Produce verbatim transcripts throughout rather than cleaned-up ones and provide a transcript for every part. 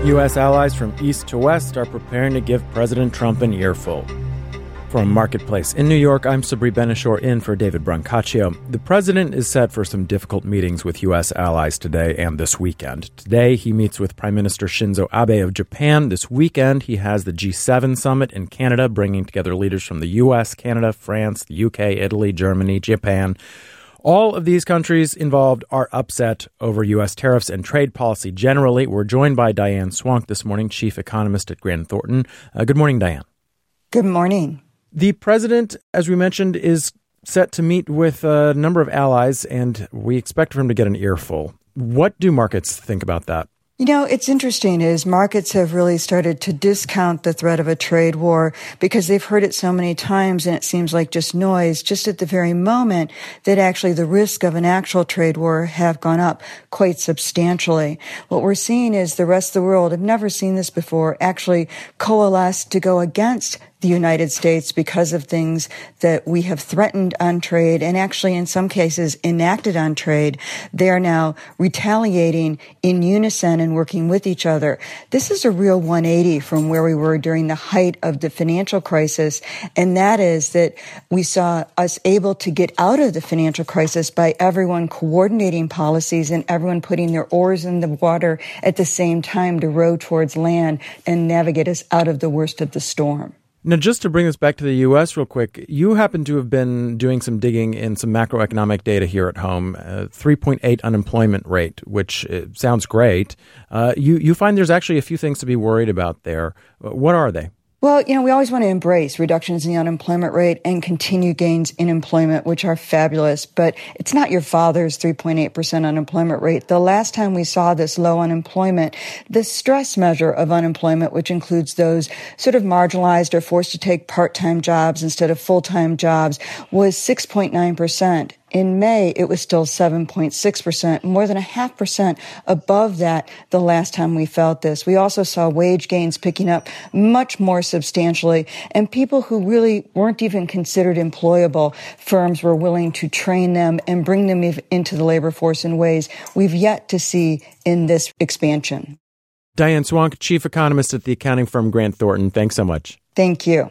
U S allies from east to west are preparing to give President Trump an earful. From Marketplace in New York, I'm Sabri Benishore in for David Brancaccio. The president is set for some difficult meetings with U S allies today and this weekend. Today, he meets with Prime Minister Shinzo Abe of Japan. This weekend, he has the G seven summit in Canada, bringing together leaders from the U S, Canada, France, the U K, Italy, Germany, Japan. All of these countries involved are upset over U S tariffs and trade policy generally. We're joined by Diane Swonk this morning, chief economist at Grant Thornton. Uh, good morning, Diane. Good morning. The president, as we mentioned, is set to meet with a number of allies, and we expect for him to get an earful. What do markets think about that? You know, it's interesting is markets have really started to discount the threat of a trade war because they've heard it so many times and it seems like just noise, just at the very moment that actually the risk of an actual trade war have gone up quite substantially. What we're seeing is the rest of the world, I've never seen this before, actually coalesce to go against the United States because of things that we have threatened on trade and actually in some cases enacted on trade. They are now retaliating in unison and working with each other. This is a real one eighty from where we were during the height of the financial crisis, and that is that we saw us able to get out of the financial crisis by everyone coordinating policies and everyone putting their oars in the water at the same time to row towards land and navigate us out of the worst of the storm. Now, just to bring this back to the U S real quick, you happen to have been doing some digging in some macroeconomic data here at home, uh, three point eight unemployment rate, which uh, sounds great. Uh, you, you find there's actually a few things to be worried about there. What are they? Well, you know, we always want to embrace reductions in the unemployment rate and continued gains in employment, which are fabulous. But it's not your father's three point eight percent unemployment rate. The last time we saw this low unemployment, the stress measure of unemployment, which includes those sort of marginalized or forced to take part-time jobs instead of full-time jobs, was six point nine percent. In May, it was still seven point six percent, more than a half percent above that the last time we felt this. We also saw wage gains picking up much more substantially, and people who really weren't even considered employable, firms were willing to train them and bring them into the labor force in ways we've yet to see in this expansion. Diane Swonk, chief economist at the accounting firm Grant Thornton, thanks so much. Thank you.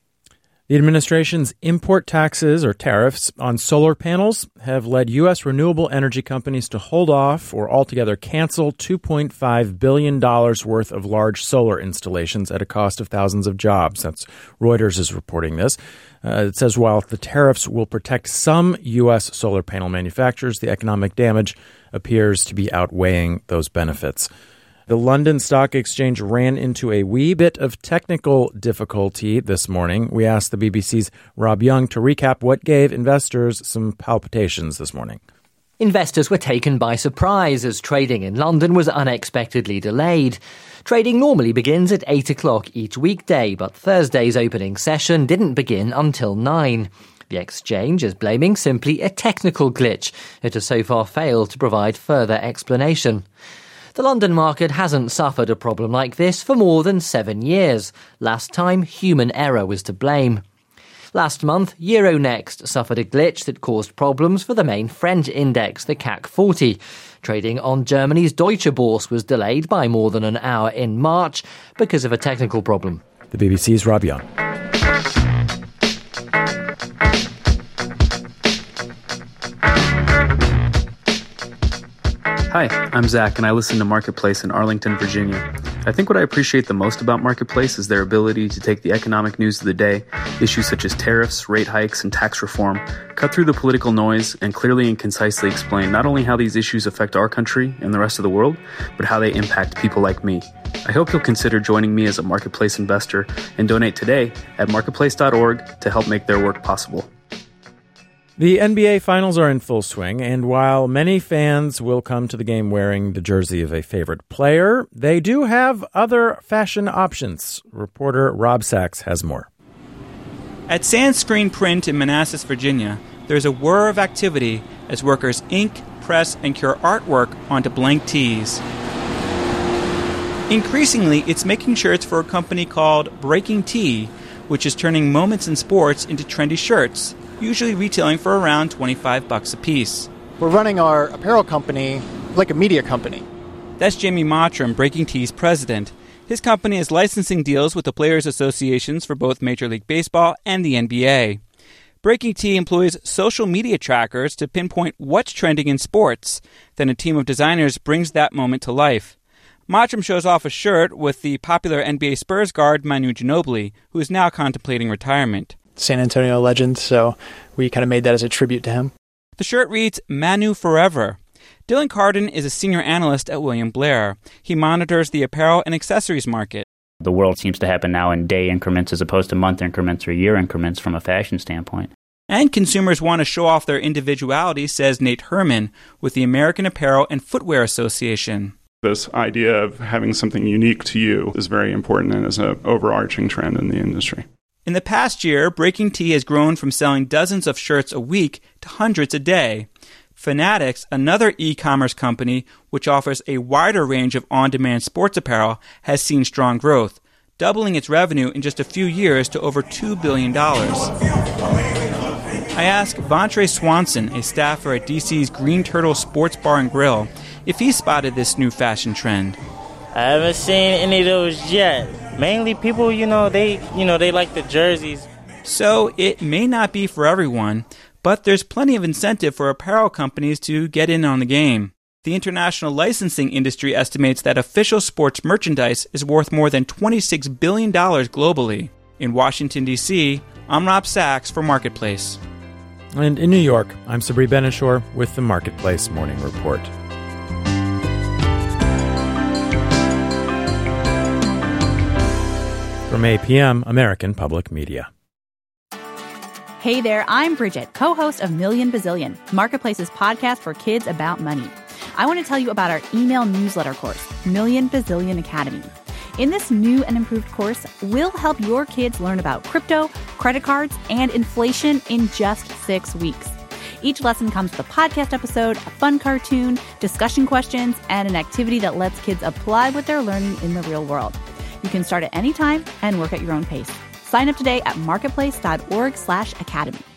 The administration's import taxes or tariffs on solar panels have led U S renewable energy companies to hold off or altogether cancel two point five billion dollars worth of large solar installations at a cost of thousands of jobs. That's Reuters is reporting this. Uh, it says while the tariffs will protect some U S solar panel manufacturers, the economic damage appears to be outweighing those benefits. The London Stock Exchange ran into a wee bit of technical difficulty this morning. We asked the B B C's Rob Young to recap what gave investors some palpitations this morning. Investors were taken by surprise as trading in London was unexpectedly delayed. Trading normally begins at eight o'clock each weekday, but Thursday's opening session didn't begin until nine. The exchange is blaming simply a technical glitch. It has so far failed to provide further explanation. The London market hasn't suffered a problem like this for more than seven years. Last time, human error was to blame. Last month, Euronext suffered a glitch that caused problems for the main French index, the C A C forty. Trading on Germany's Deutsche Börse was delayed by more than an hour in March because of a technical problem. The B B C's Rob Young. Hi, I'm Zach, and I listen to Marketplace in Arlington, Virginia. I think what I appreciate the most about Marketplace is their ability to take the economic news of the day, issues such as tariffs, rate hikes, and tax reform, cut through the political noise, and clearly and concisely explain not only how these issues affect our country and the rest of the world, but how they impact people like me. I hope you'll consider joining me as a Marketplace investor and donate today at marketplace dot org to help make their work possible. The N B A Finals are in full swing, and while many fans will come to the game wearing the jersey of a favorite player, they do have other fashion options. Reporter Rob Sachs has more. At Sandscreen Print in Manassas, Virginia, there's a whir of activity as workers ink, press, and cure artwork onto blank tees. Increasingly, it's making shirts for a company called Breaking Tee, which is turning moments in sports into trendy shirts, usually retailing for around twenty-five bucks a piece. We're running our apparel company like a media company. That's Jamie Mottram, Breaking Tee's president. His company has licensing deals with the players' associations for both Major League Baseball and the N B A. Breaking Tee employs social media trackers to pinpoint what's trending in sports. Then a team of designers brings that moment to life. Mottram shows off a shirt with the popular N B A Spurs guard Manu Ginobili, who is now contemplating retirement. San Antonio legend, so we kind of made that as a tribute to him. The shirt reads, Manu Forever. Dylan Carden is a senior analyst at William Blair. He monitors the apparel and accessories market. The world seems to happen now in day increments as opposed to month increments or year increments from a fashion standpoint. And consumers want to show off their individuality, says Nate Herman with the American Apparel and Footwear Association. This idea of having something unique to you is very important and is an overarching trend in the industry. In the past year, Breaking Tee has grown from selling dozens of shirts a week to hundreds a day. Fanatics, another e-commerce company which offers a wider range of on-demand sports apparel, has seen strong growth, doubling its revenue in just a few years to over two billion dollars. I asked Vontre Swanson, a staffer at D C's Green Turtle Sports Bar and Grill, if he spotted this new fashion trend. I haven't seen any of those yet. Mainly people, you know, they, you know, they like the jerseys. So it may not be for everyone, but there's plenty of incentive for apparel companies to get in on the game. The international licensing industry estimates that official sports merchandise is worth more than twenty-six billion dollars globally. In Washington, D C, I'm Rob Sachs for Marketplace. And in New York, I'm Sabri Benishore with the Marketplace Morning Report. From A P M, American Public Media. Hey there, I'm Bridget, co-host of Million Bazillion, Marketplace's podcast for kids about money. I want to tell you about our email newsletter course, Million Bazillion Academy. In this new and improved course, we'll help your kids learn about crypto, credit cards, and inflation in just six weeks. Each lesson comes with a podcast episode, a fun cartoon, discussion questions, and an activity that lets kids apply what they're learning in the real world. You can start at any time and work at your own pace. Sign up today at marketplace.org slash academy.